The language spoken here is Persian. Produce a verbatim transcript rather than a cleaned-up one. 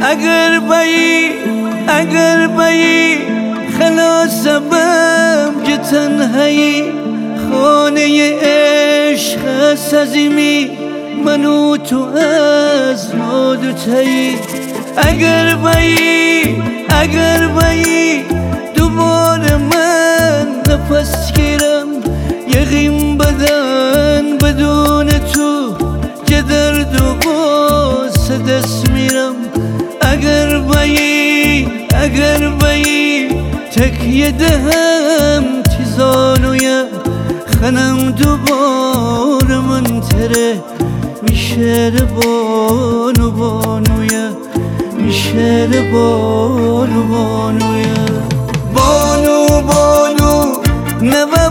اگر بایی اگر بایی خلاصم که تنهایی خانه عشق است عظیمی من و تو از ما دوتایی اگر بایی اگر بایی دوباره من نفس گیرم یقین بدن بدون تو که درد و غصه دست میرم اگر بایی اگر بایی تکیه دهم تیزانویم خنم دوباره من تره میشه بانو بانویه میشه بانو بانویه بانو بانو نبا